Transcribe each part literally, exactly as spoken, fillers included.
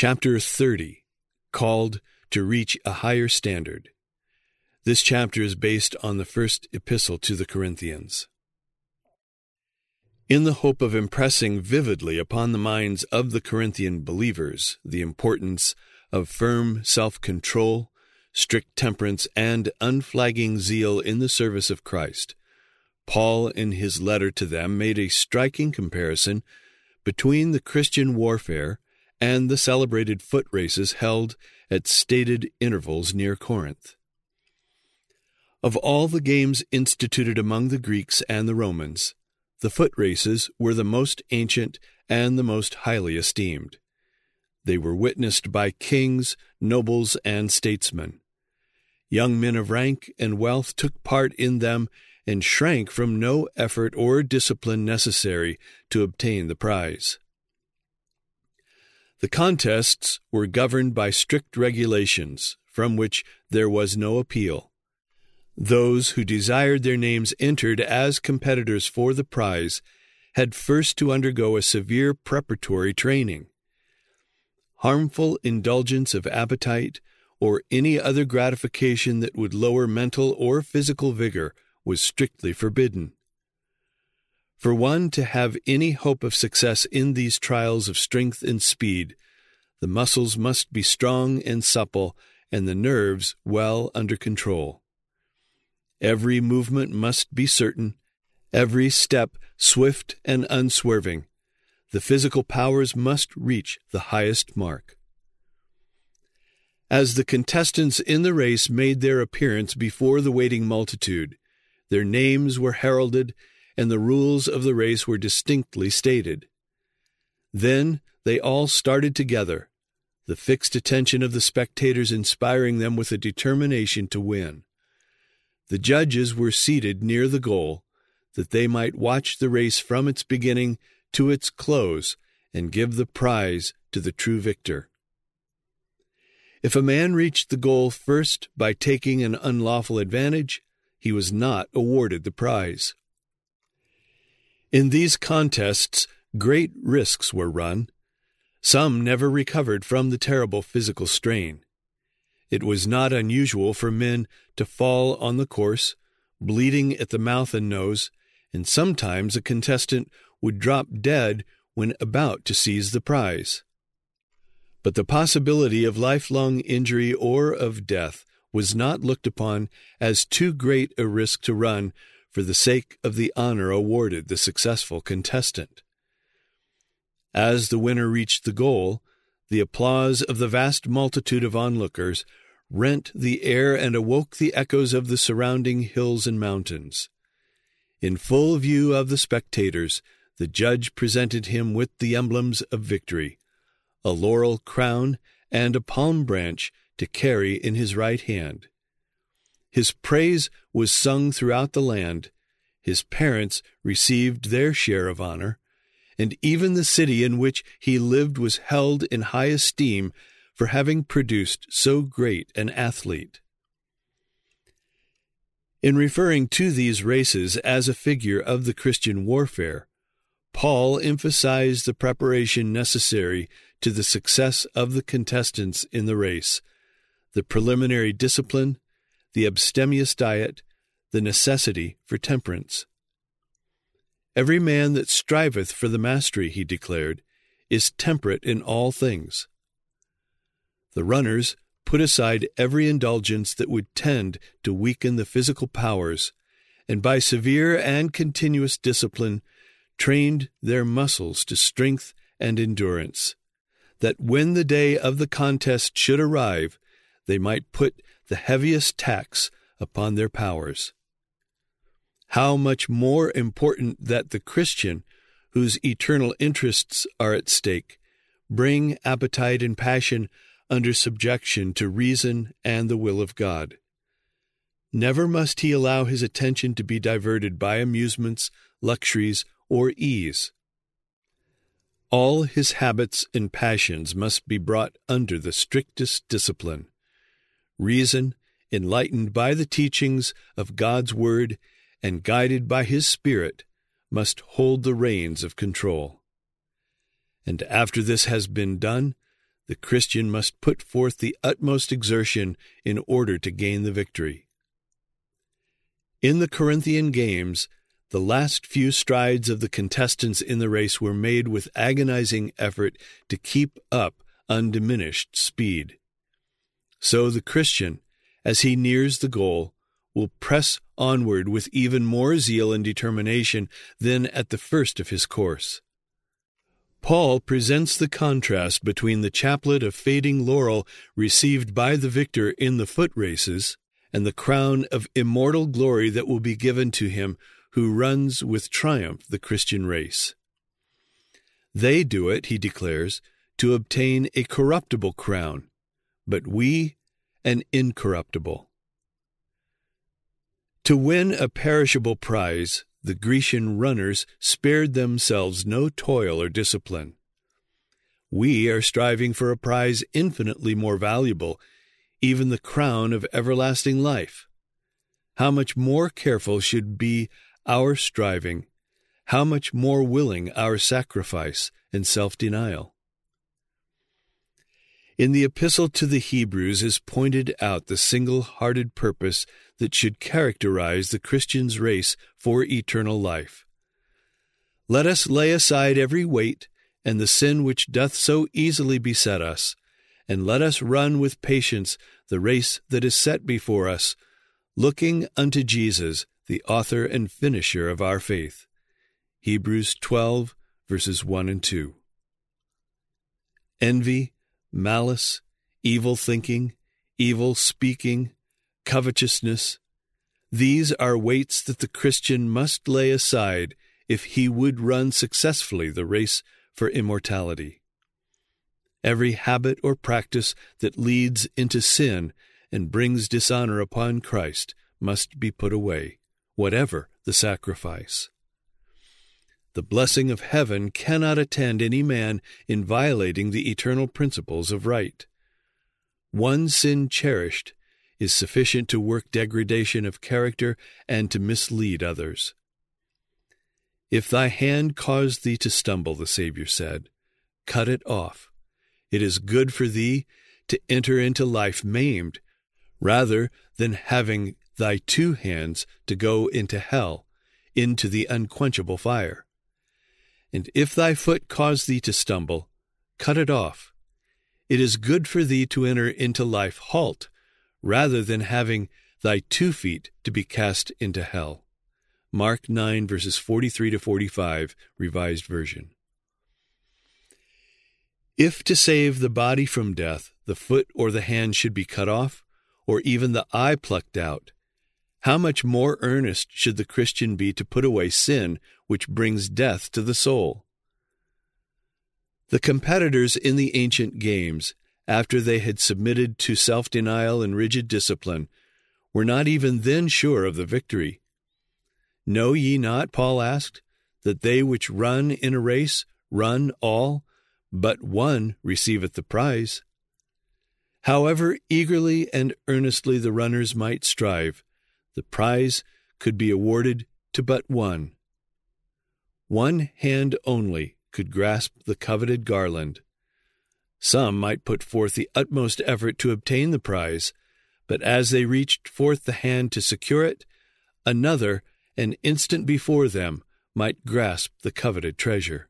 Chapter thirty, called To Reach a Higher Standard. This chapter is based on the first epistle to the Corinthians. In the hope of impressing vividly upon the minds of the Corinthian believers the importance of firm self-control, strict temperance, and unflagging zeal in the service of Christ, Paul, in his letter to them, made a striking comparison between the Christian warfare and the celebrated foot races held at stated intervals near Corinth. Of all the games instituted among the Greeks and the Romans, the foot races were the most ancient and the most highly esteemed. They were witnessed by kings, nobles, and statesmen. Young men of rank and wealth took part in them and shrank from no effort or discipline necessary to obtain the prize. The contests were governed by strict regulations, from which there was no appeal. Those who desired their names entered as competitors for the prize had first to undergo a severe preparatory training. Harmful indulgence of appetite or any other gratification that would lower mental or physical vigor was strictly forbidden. For one to have any hope of success in these trials of strength and speed, the muscles must be strong and supple, and the nerves well under control. Every movement must be certain, every step swift and unswerving. The physical powers must reach the highest mark. As the contestants in the race made their appearance before the waiting multitude, their names were heralded, and the rules of the race were distinctly stated. Then they all started together, the fixed attention of the spectators inspiring them with a determination to win. The judges were seated near the goal, that they might watch the race from its beginning to its close and give the prize to the true victor. If a man reached the goal first by taking an unlawful advantage, he was not awarded the prize. In these contests, great risks were run. Some never recovered from the terrible physical strain. It was not unusual for men to fall on the course, bleeding at the mouth and nose, and sometimes a contestant would drop dead when about to seize the prize. But the possibility of lifelong injury or of death was not looked upon as too great a risk to run for the sake of the honor awarded the successful contestant. As the winner reached the goal, the applause of the vast multitude of onlookers rent the air and awoke the echoes of the surrounding hills and mountains. In full view of the spectators, the judge presented him with the emblems of victory, a laurel crown and a palm branch to carry in his right hand. His praise was sung throughout the land, his parents received their share of honor, and even the city in which he lived was held in high esteem for having produced so great an athlete. In referring to these races as a figure of the Christian warfare, Paul emphasized the preparation necessary to the success of the contestants in the race, the preliminary discipline, the abstemious diet, the necessity for temperance. Every man that striveth for the mastery, he declared, is temperate in all things. The runners put aside every indulgence that would tend to weaken the physical powers, and by severe and continuous discipline trained their muscles to strength and endurance, that when the day of the contest should arrive, they might put the heaviest tax upon their powers. How much more important that the Christian, whose eternal interests are at stake, bring appetite and passion under subjection to reason and the will of God. Never must he allow his attention to be diverted by amusements, luxuries, or ease. All his habits and passions must be brought under the strictest discipline. Reason, enlightened by the teachings of God's Word and guided by His Spirit, must hold the reins of control. And after this has been done, the Christian must put forth the utmost exertion in order to gain the victory. In the Corinthian games, the last few strides of the contestants in the race were made with agonizing effort to keep up undiminished speed. So the Christian, as he nears the goal, will press onward with even more zeal and determination than at the first of his course. Paul presents the contrast between the chaplet of fading laurel received by the victor in the foot races and the crown of immortal glory that will be given to him who runs with triumph the Christian race. They do it, he declares, to obtain a corruptible crown, but we an incorruptible. To win a perishable prize, the Grecian runners spared themselves no toil or discipline. We are striving for a prize infinitely more valuable, even the crown of everlasting life. How much more careful should be our striving, how much more willing our sacrifice and self-denial. In the Epistle to the Hebrews is pointed out the single-hearted purpose that should characterize the Christian's race for eternal life. Let us lay aside every weight and the sin which doth so easily beset us, and let us run with patience the race that is set before us, looking unto Jesus, the author and finisher of our faith. Hebrews twelve, verses one and two. Envy, malice, evil thinking, evil speaking, covetousness, these are weights that the Christian must lay aside if he would run successfully the race for immortality. Every habit or practice that leads into sin and brings dishonor upon Christ must be put away, whatever the sacrifice. The blessing of heaven cannot attend any man in violating the eternal principles of right. One sin cherished is sufficient to work degradation of character and to mislead others. If thy hand cause thee to stumble, the Savior said, cut it off. It is good for thee to enter into life maimed, rather than having thy two hands to go into hell, into the unquenchable fire. And if thy foot cause thee to stumble, cut it off. It is good for thee to enter into life halt, rather than having thy two feet to be cast into hell. Mark nine, verses forty-three to forty-five, Revised Version. If to save the body from death, the foot or the hand should be cut off, or even the eye plucked out, how much more earnest should the Christian be to put away sin, which brings death to the soul? The competitors in the ancient games, after they had submitted to self-denial and rigid discipline, were not even then sure of the victory. Know ye not, Paul asked, that they which run in a race run all, but one receiveth the prize? However eagerly and earnestly the runners might strive, the prize could be awarded to but one. One hand only could grasp the coveted garland. Some might put forth the utmost effort to obtain the prize, but as they reached forth the hand to secure it, another, an instant before them, might grasp the coveted treasure.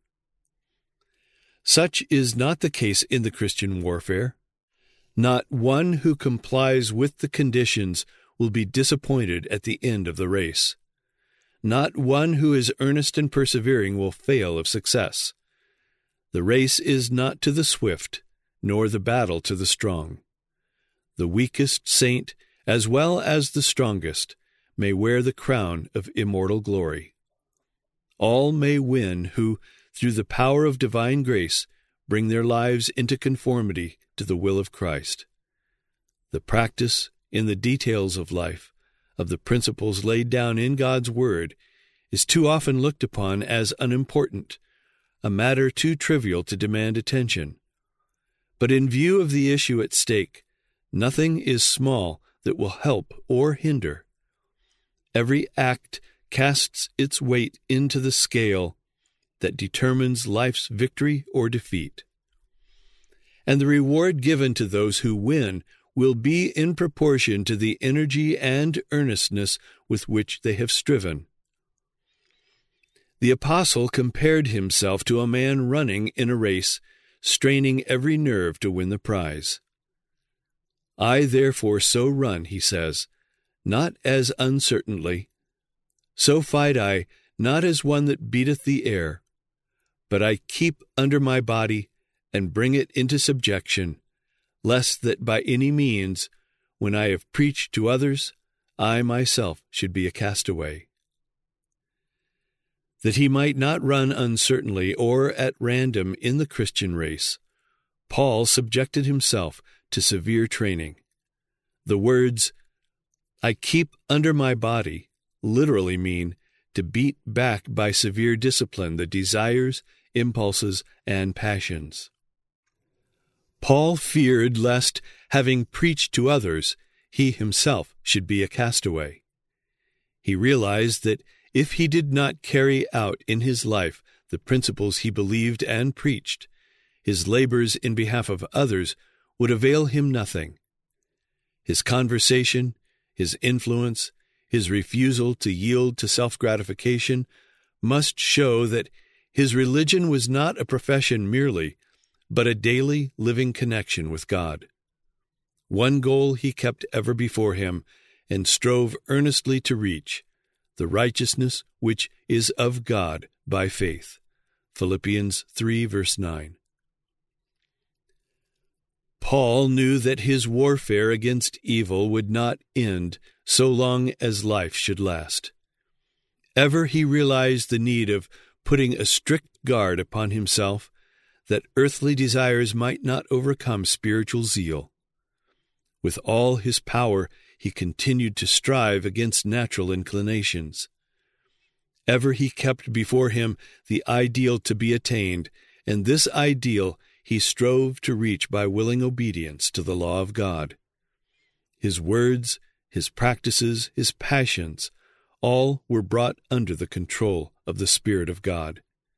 Such is not the case in the Christian warfare. Not one who complies with the conditions will be disappointed at the end of the race. Not one who is earnest and persevering will fail of success. The race is not to the swift, nor the battle to the strong. The weakest saint, as well as the strongest, may wear the crown of immortal glory. All may win who, through the power of divine grace, bring their lives into conformity to the will of Christ. The practice, in the details of life, of the principles laid down in God's Word, is too often looked upon as unimportant, a matter too trivial to demand attention. But in view of the issue at stake, nothing is small that will help or hinder. Every act casts its weight into the scale that determines life's victory or defeat. and the reward given to those who win will be in proportion to the energy and earnestness with which they have striven. The apostle compared himself to a man running in a race, straining every nerve to win the prize. I therefore so run, he says, not as uncertainly. So fight I, not as one that beateth the air, but I keep under my body and bring it into subjection, lest that by any means, when I have preached to others, I myself should be a castaway. That he might not run uncertainly or at random in the Christian race, Paul subjected himself to severe training. The words, I keep under my body, literally mean to beat back by severe discipline the desires, impulses, and passions. Paul feared lest, having preached to others, he himself should be a castaway. He realized that if he did not carry out in his life the principles he believed and preached, his labors in behalf of others would avail him nothing. His conversation, his influence, his refusal to yield to self-gratification must show that his religion was not a profession merely, but a daily living connection with God. One goal he kept ever before him and strove earnestly to reach, the righteousness which is of God by faith. Philippians three, verse nine. Paul knew that his warfare against evil would not end so long as life should last. Ever he realized the need of putting a strict guard upon himself, that earthly desires might not overcome spiritual zeal. With all his power, he continued to strive against natural inclinations. Ever he kept before him the ideal to be attained, and this ideal he strove to reach by willing obedience to the law of God. His words, his practices, his passions, all were brought under the control of the Spirit of God.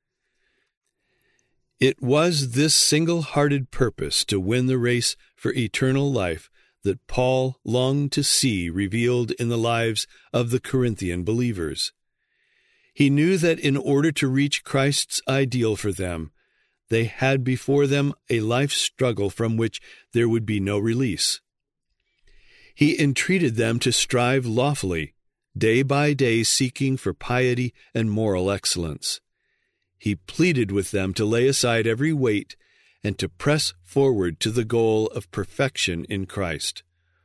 It was this single-hearted purpose to win the race for eternal life that Paul longed to see revealed in the lives of the Corinthian believers. He knew that in order to reach Christ's ideal for them, they had before them a life struggle from which there would be no release. He entreated them to strive lawfully, day by day seeking for piety and moral excellence. He pleaded with them to lay aside every weight and to press forward to the goal of perfection in Christ.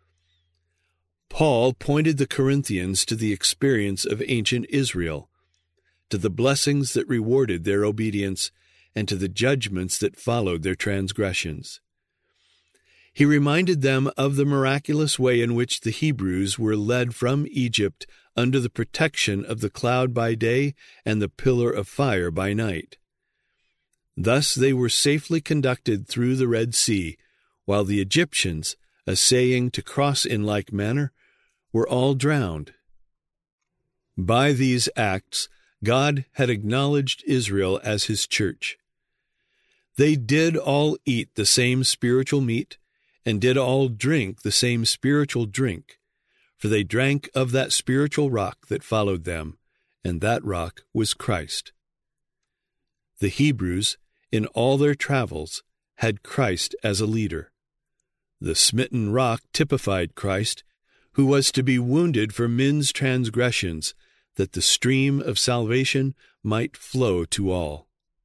Paul pointed the Corinthians to the experience of ancient Israel, to the blessings that rewarded their obedience, and to the judgments that followed their transgressions. He reminded them of the miraculous way in which the Hebrews were led from Egypt under the protection of the cloud by day and the pillar of fire by night. Thus they were safely conducted through the Red Sea, while the Egyptians, essaying to cross in like manner, were all drowned. By these acts, God had acknowledged Israel as his church. They did all eat the same spiritual meat, and did all drink the same spiritual drink, for they drank of that spiritual rock that followed them, and that rock was Christ. The Hebrews, in all their travels, had Christ as a leader. The smitten rock typified Christ, who was to be wounded for men's transgressions, that the stream of salvation might flow to all.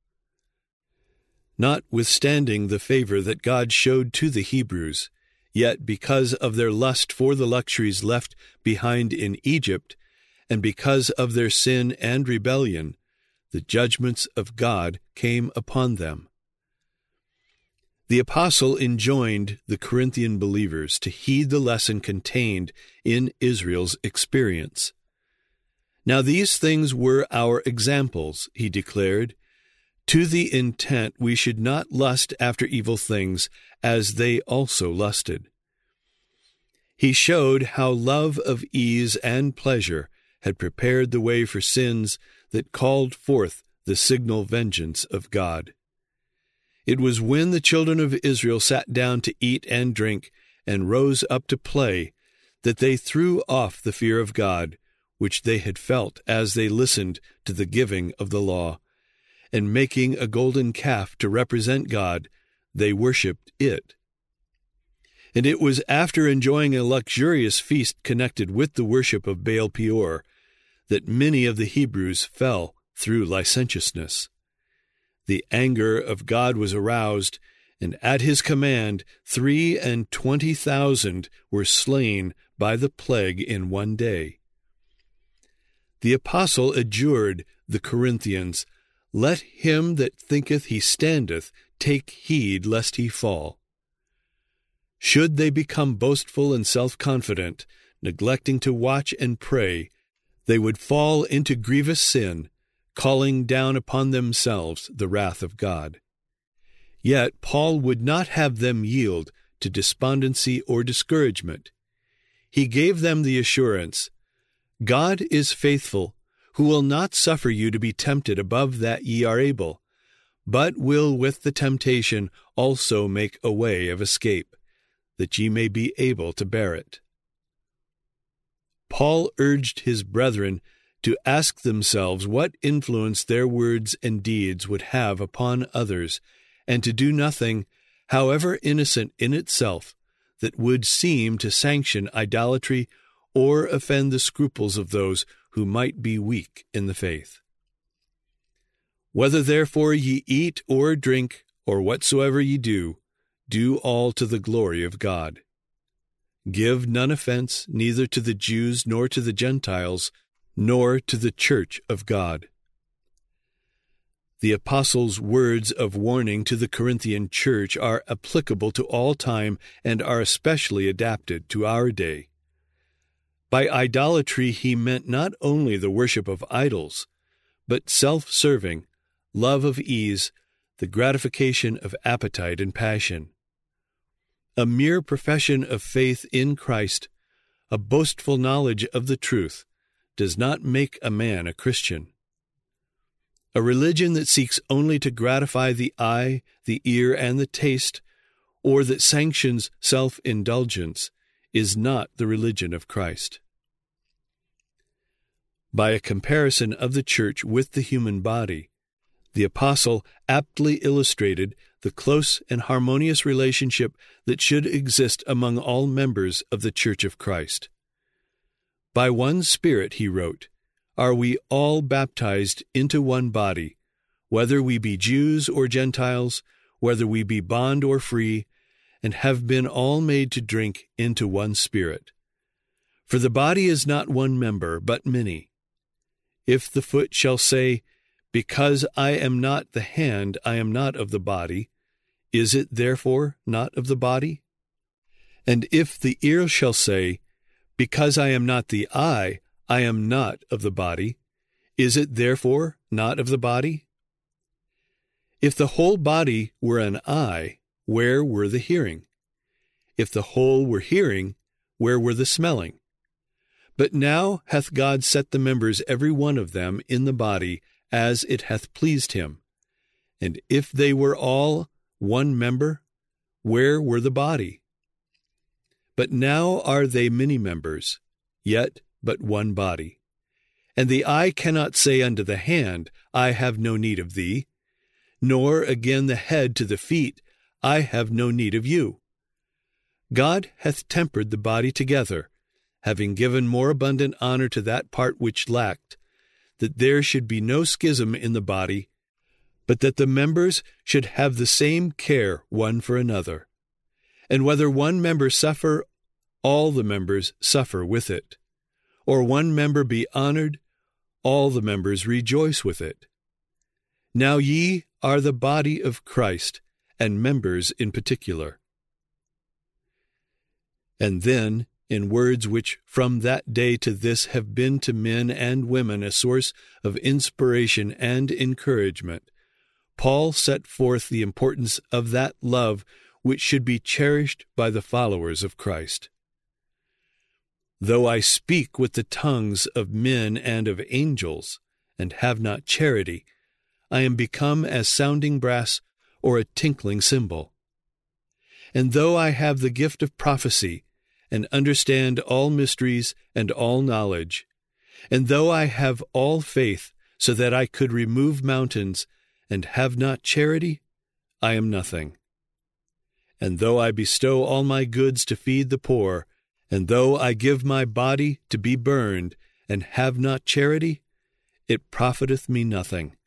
Notwithstanding the favor that God showed to the Hebrews, yet because of their lust for the luxuries left behind in Egypt, and because of their sin and rebellion, the judgments of God came upon them. The apostle enjoined the Corinthian believers to heed the lesson contained in Israel's experience. Now these things were our examples, he declared, to the intent we should not lust after evil things, as they also lusted. He showed how love of ease and pleasure had prepared the way for sins that called forth the signal vengeance of God. It was when the children of Israel sat down to eat and drink and rose up to play that they threw off the fear of God, which they had felt as they listened to the giving of the law, and making a golden calf to represent God, they worshipped it. And it was after enjoying a luxurious feast connected with the worship of Baal Peor that many of the Hebrews fell through licentiousness. The anger of God was aroused, and at his command three and twenty thousand were slain by the plague in one day. The apostle adjured the Corinthians, "Let him that thinketh he standeth take heed lest he fall." Should they become boastful and self-confident, neglecting to watch and pray, they would fall into grievous sin, calling down upon themselves the wrath of God. Yet Paul would not have them yield to despondency or discouragement. He gave them the assurance, "God is faithful, who will not suffer you to be tempted above that ye are able, but will with the temptation also make a way of escape, that ye may be able to bear it." Paul urged his brethren to ask themselves what influence their words and deeds would have upon others, and to do nothing, however innocent in itself, that would seem to sanction idolatry or offend the scruples of those who might be weak in the faith. "Whether therefore ye eat or drink, or whatsoever ye do, do all to the glory of God. Give none offense, neither to the Jews nor to the Gentiles, nor to the church of God." The apostle's words of warning to the Corinthian church are applicable to all time and are especially adapted to our day. By idolatry he meant not only the worship of idols, but self-serving, love of ease, the gratification of appetite and passion. A mere profession of faith in Christ, a boastful knowledge of the truth, does not make a man a Christian. A religion that seeks only to gratify the eye, the ear, and the taste, or that sanctions self-indulgence, is not the religion of Christ. By a comparison of the church with the human body, the apostle aptly illustrated the close and harmonious relationship that should exist among all members of the Church of Christ. "By one Spirit," he wrote, "are we all baptized into one body, whether we be Jews or Gentiles, whether we be bond or free, and have been all made to drink into one Spirit. For the body is not one member, but many. If the foot shall say, Because I am not the hand, I am not of the body, is it therefore not of the body? And if the ear shall say, Because I am not the eye, I am not of the body, is it therefore not of the body? If the whole body were an eye, where were the hearing? If the whole were hearing, where were the smelling? But now hath God set the members every one of them in the body as it hath pleased him. And if they were all one member, where were the body? But now are they many members, yet but one body. And the eye cannot say unto the hand, I have no need of thee, nor again the head to the feet, I have no need of you. God hath tempered the body together, having given more abundant honor to that part which lacked, that there should be no schism in the body, but that the members should have the same care one for another. And whether one member suffer, all the members suffer with it. Or one member be honored, all the members rejoice with it. Now ye are the body of Christ, and members in particular. And then, in words which from that day to this have been to men and women a source of inspiration and encouragement, Paul set forth the importance of that love which should be cherished by the followers of Christ. Though I speak with the tongues of men and of angels, and have not charity, I am become as sounding brass or a tinkling cymbal. And though I have the gift of prophecy, and understand all mysteries and all knowledge, and though I have all faith so that I could remove mountains, and have not charity, I am nothing. And though I bestow all my goods to feed the poor, and though I give my body to be burned, and have not charity, it profiteth me nothing.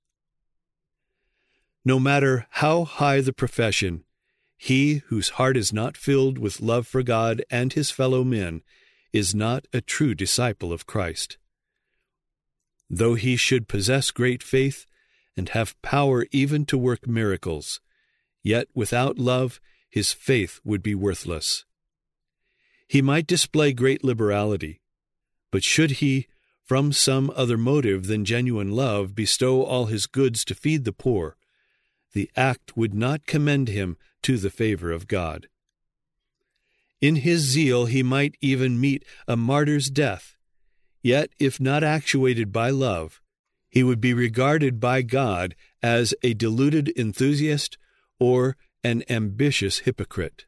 No matter how high the profession, he whose heart is not filled with love for God and his fellow men is not a true disciple of Christ. Though he should possess great faith and have power even to work miracles, yet without love his faith would be worthless. He might display great liberality, but should he, from some other motive than genuine love, bestow all his goods to feed the poor, the act would not commend him to the favor of God. In his zeal he might even meet a martyr's death, yet if not actuated by love, he would be regarded by God as a deluded enthusiast or an ambitious hypocrite.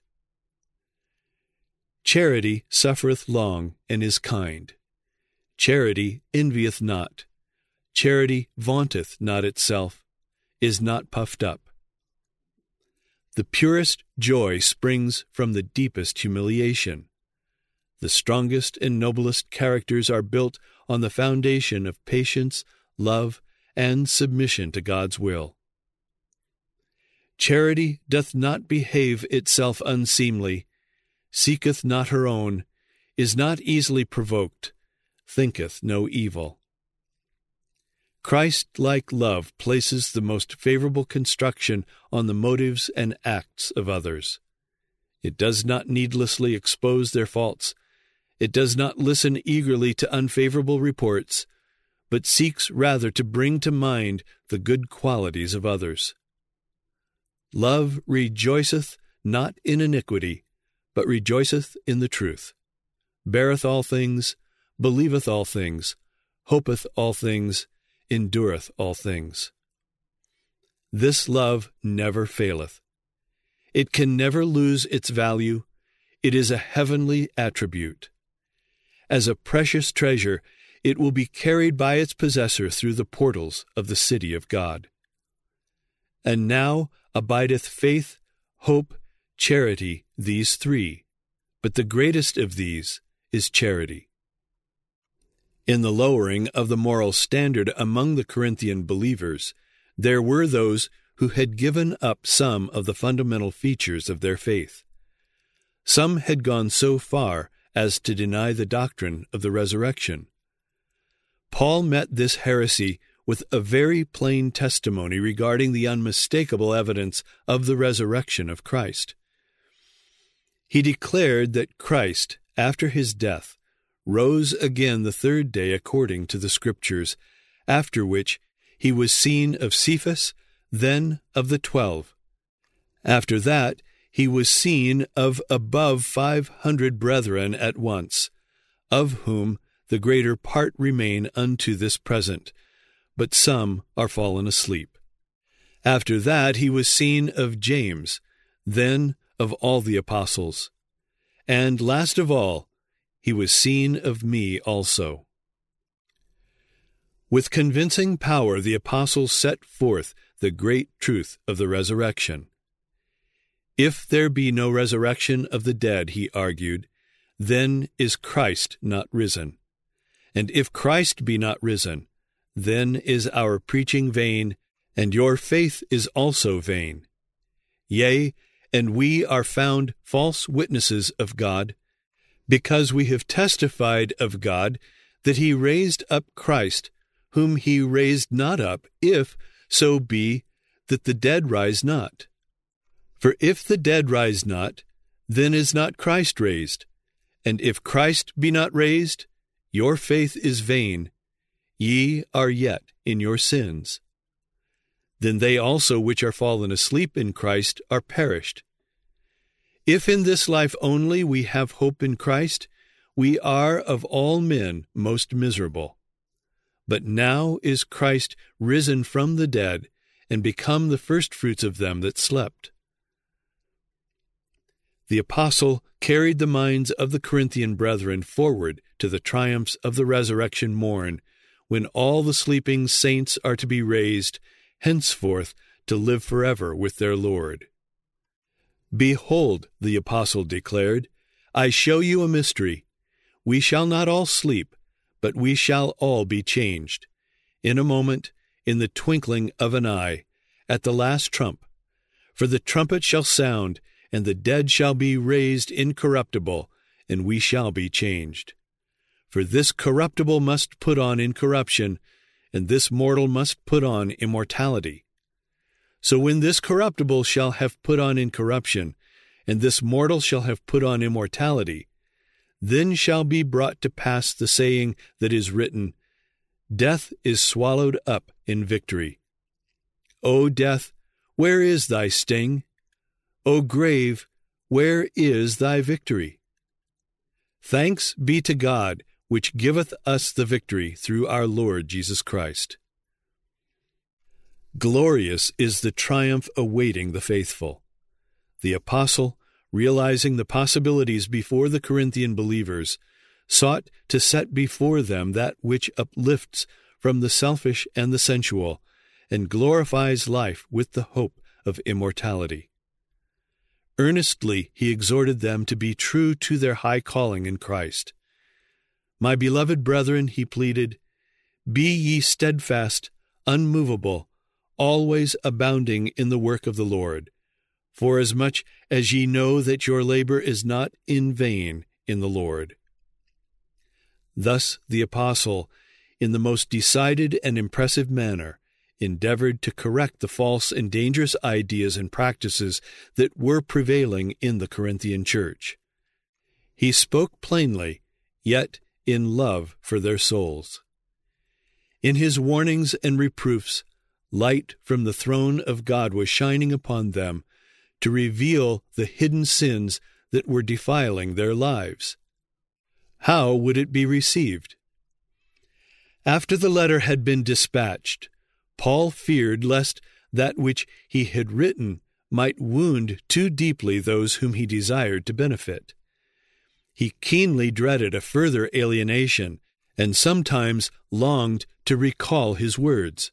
Charity suffereth long and is kind. Charity envieth not. Charity vaunteth not itself, is not puffed up. The purest joy springs from the deepest humiliation. The strongest and noblest characters are built on the foundation of patience, love, and submission to God's will. Charity doth not behave itself unseemly, seeketh not her own, is not easily provoked, thinketh no evil. Christ-like love places the most favorable construction on the motives and acts of others. It does not needlessly expose their faults. It does not listen eagerly to unfavorable reports, but seeks rather to bring to mind the good qualities of others. Love rejoiceth not in iniquity, but rejoiceth in the truth, beareth all things, believeth all things, hopeth all things, endureth all things. This love never faileth. It can never lose its value. It is a heavenly attribute. As a precious treasure, it will be carried by its possessor through the portals of the city of God. And now abideth faith, hope, charity, these three, but the greatest of these is charity. In the lowering of the moral standard among the Corinthian believers, there were those who had given up some of the fundamental features of their faith. Some had gone so far as to deny the doctrine of the resurrection. Paul met this heresy with a very plain testimony regarding the unmistakable evidence of the resurrection of Christ. He declared that Christ, after his death, rose again the third day according to the Scriptures, after which he was seen of Cephas, then of the twelve. After that he was seen of above five hundred brethren at once, of whom the greater part remain unto this present, but some are fallen asleep. After that he was seen of James, then of all the apostles. And last of all, he was seen of me also. With convincing power the apostles set forth the great truth of the resurrection. If there be no resurrection of the dead, he argued, then is Christ not risen. And if Christ be not risen, then is our preaching vain, and your faith is also vain. Yea, and we are found false witnesses of God, because we have testified of God that he raised up Christ, whom he raised not up, if so be that the dead rise not. For if the dead rise not, then is not Christ raised. And if Christ be not raised, your faith is vain, ye are yet in your sins. Then they also which are fallen asleep in Christ are perished. If in this life only we have hope in Christ, we are of all men most miserable. But now is Christ risen from the dead, and become the firstfruits of them that slept. The apostle carried the minds of the Corinthian brethren forward to the triumphs of the resurrection morn, when all the sleeping saints are to be raised, henceforth to live forever with their Lord. Behold, the apostle declared, I show you a mystery. We shall not all sleep, but we shall all be changed. In a moment, in the twinkling of an eye, at the last trump. For the trumpet shall sound, and the dead shall be raised incorruptible, and we shall be changed. For this corruptible must put on incorruption, and this mortal must put on immortality. So when this corruptible shall have put on incorruption, and this mortal shall have put on immortality, then shall be brought to pass the saying that is written, Death is swallowed up in victory. O death, where is thy sting? O grave, where is thy victory? Thanks be to God, which giveth us the victory through our Lord Jesus Christ. Glorious is the triumph awaiting the faithful. The apostle, realizing the possibilities before the Corinthian believers, sought to set before them that which uplifts from the selfish and the sensual, and glorifies life with the hope of immortality. Earnestly he exhorted them to be true to their high calling in Christ. My beloved brethren, he pleaded, be ye steadfast, unmovable, always abounding in the work of the Lord, forasmuch as ye know that your labor is not in vain in the Lord. Thus the apostle, in the most decided and impressive manner, endeavored to correct the false and dangerous ideas and practices that were prevailing in the Corinthian church. He spoke plainly, yet in love for their souls. In his warnings and reproofs, light from the throne of God was shining upon them to reveal the hidden sins that were defiling their lives. How would it be received? After the letter had been dispatched, Paul feared lest that which he had written might wound too deeply those whom he desired to benefit. He keenly dreaded a further alienation, and sometimes longed to recall his words.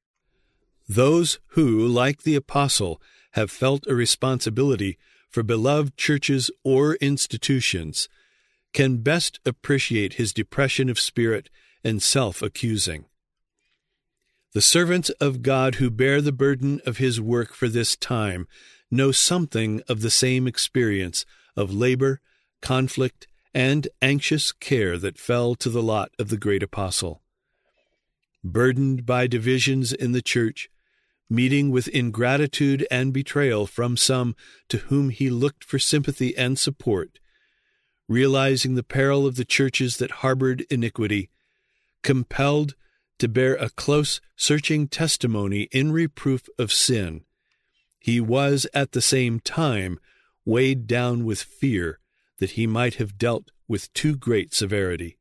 Those who, like the apostle, have felt a responsibility for beloved churches or institutions can best appreciate his depression of spirit and self-accusing. The servants of God who bear the burden of his work for this time know something of the same experience of labor, conflict, and anxious care that fell to the lot of the great apostle. Burdened by divisions in the church, meeting with ingratitude and betrayal from some to whom he looked for sympathy and support, realizing the peril of the churches that harbored iniquity, compelled to bear a close, searching testimony in reproof of sin, he was at the same time weighed down with fear that he might have dealt with too great severity.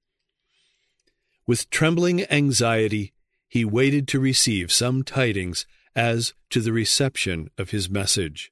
With trembling anxiety, he waited to receive some tidings as to the reception of his message.